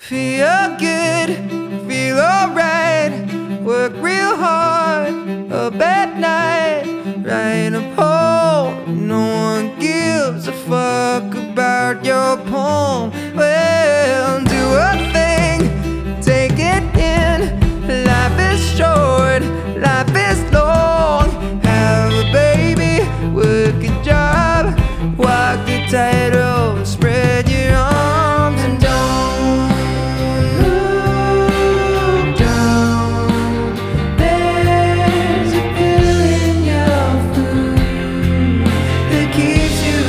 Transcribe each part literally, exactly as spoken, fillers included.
Feel good, feel alright. Work real hard, up at night. Write a poem, no one gives a fuck about your poem. Well, do a thing, take it in. Life is short, life is long. Have a baby, work a job. Walk the tightrope, spread your arms and don't look down. There's a pill in your food that keeps you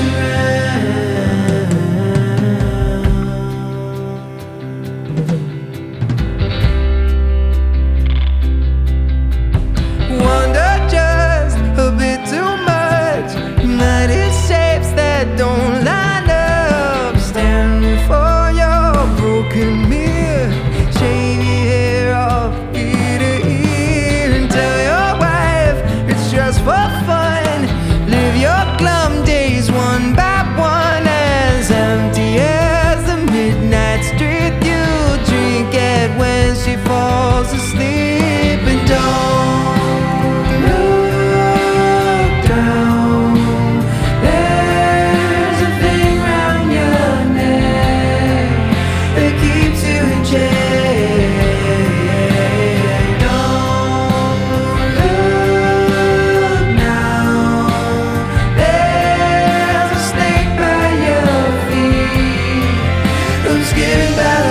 around. Wonder just a bit too much. Mighty shapes that don't line up. Stand before your broken mirror. Shave your hair off ear to ear and tell your wife it's just for fun. Live your glum days one by one, as empty as the midnight street you drink at when she falls asleep. And don't look down. There's a thing round your neck that keeps you in check. Don't look now. There's a snake by your feet who's getting by the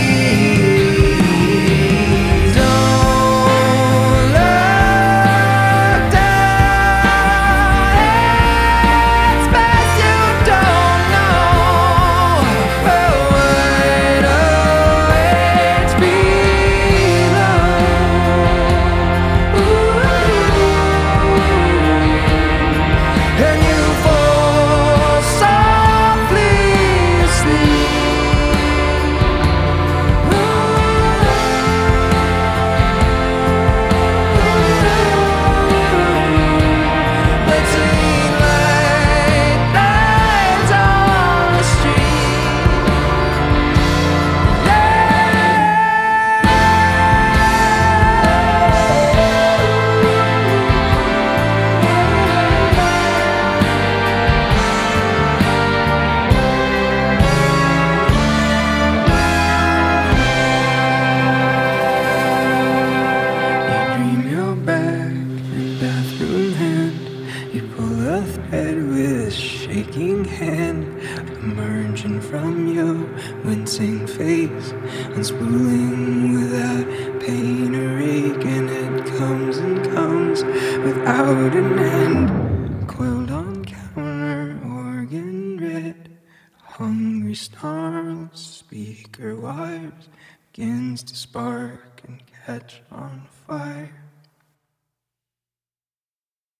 weeds. Don't look down. It's best you don't know. Well, wide awake's below. Ooh. And you fall softly asleep. Between light lines on the street. You dream you're back in bathroom hand. You pull a thread with a shaking hand, emerging from your wincing face, unspooling without pain or ache, and it comes and comes without an end. Coiled on counter, organ red, hungry snarls, speaker wires begins to spark and catch on fire.